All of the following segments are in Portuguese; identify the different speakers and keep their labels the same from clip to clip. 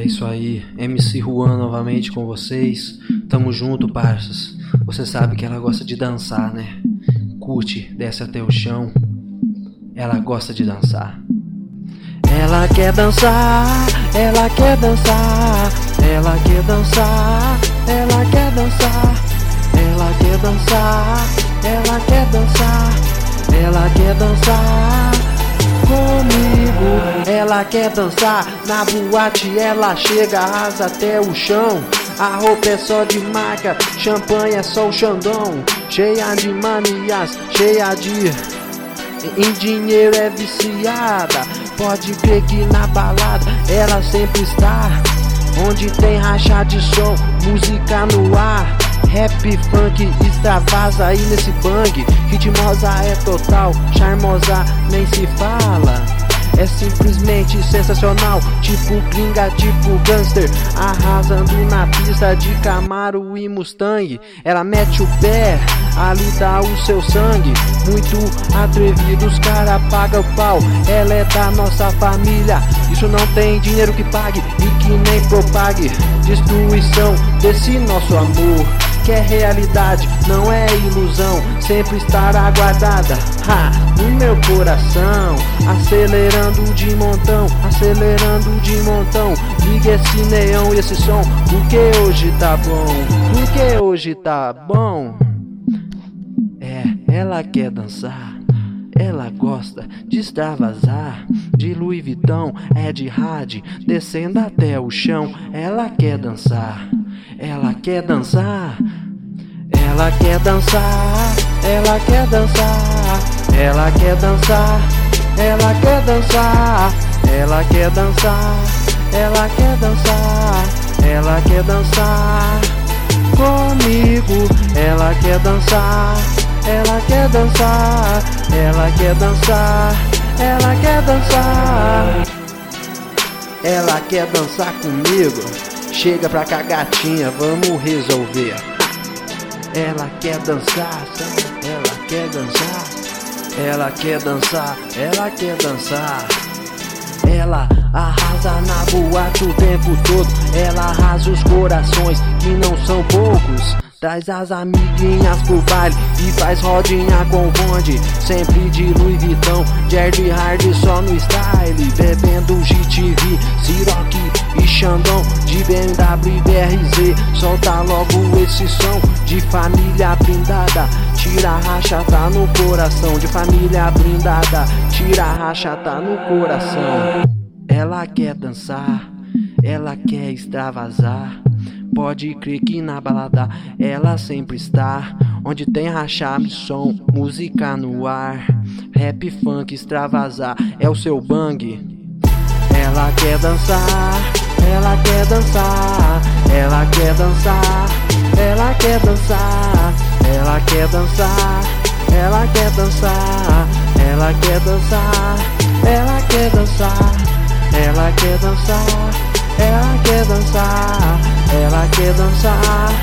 Speaker 1: É isso aí, MC Juan novamente com vocês. Tamo junto, parças. Você sabe que ela gosta de dançar, né? Curte, desce até o chão. Ela gosta de dançar. Ela quer dançar, ela quer dançar, ela quer dançar, ela quer dançar, ela quer dançar, ela quer dançar, ela quer dançar comigo. Ela quer dançar na boate, ela chega, arrasa até o chão. A roupa é só de marca, champanhe é só o Xandão. Cheia de manias, cheia de em dinheiro, é viciada. Pode crer que na balada ela sempre está. Onde tem racha de som, música no ar. Rap, funk, extravasa aí nesse bang. Ritmosa é total, charmosa nem se fala. É simplesmente sensacional, tipo gringa, tipo gangster, arrasando na pista de Camaro e Mustang. Ela mete o pé, ali dá o seu sangue. Muito atrevido, os cara pagam o pau. Ela é da nossa família, isso não tem dinheiro que pague e que nem propague destruição desse nosso amor, que é realidade, não é ilusão. Sempre estará guardada no meu coração. Acelerando de montão, acelerando de montão. Liga esse neão e esse som, porque hoje tá bom, porque hoje tá bom. Ela quer dançar, ela gosta de extravasar. De Louis Vuitton, é de Rad, descendo até o chão. Ela quer dançar, ela quer dançar, ela quer dançar, ela quer dançar, ela quer dançar, ela quer dançar, ela quer dançar, ela quer dançar, ela quer dançar comigo. Ela quer dançar, ela quer dançar, ela quer dançar, ela quer dançar, ela quer dançar comigo. Chega pra cá, gatinha, vamos resolver. Ela quer dançar, ela quer dançar, ela quer dançar, ela quer dançar. Ela arrasa na boate o tempo todo, ela arrasa os corações que não são poucos. Traz as amiguinhas pro baile e faz rodinha com bonde. Sempre de Louis Vuitton, Jared Hard só no style. Bebendo GTV, Ciroc e Xandão, de BMW e BRZ. Solta logo esse som de família blindada. Tira a racha, tá no coração. De família blindada, tira a racha, tá no coração. Ela quer dançar, ela quer extravasar. Pode crer que na balada ela sempre está. Onde tem rachar, som, música no ar. Rap, funk, extravasar, é o seu bang. Ela quer dançar, ela quer dançar, ela quer dançar, ela quer dançar, ela quer dançar, ela quer dançar, ela quer dançar, ela quer dançar, ela quer dançar, ela quer dançar, ela quer dançar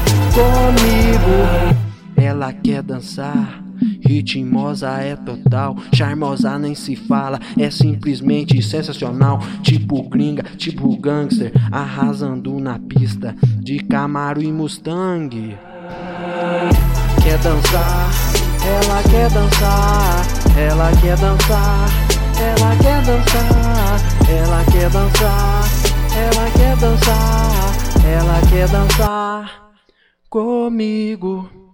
Speaker 1: comigo. Ela quer dançar, ritmosa é total, charmosa nem se fala, é simplesmente sensacional. Tipo gringa, tipo gangster, arrasando na pista de Camaro e Mustang. Quer dançar, ela quer dançar, ela quer dançar, ela quer dançar, ela quer dançar, ela quer dançar, ela quer dançar comigo.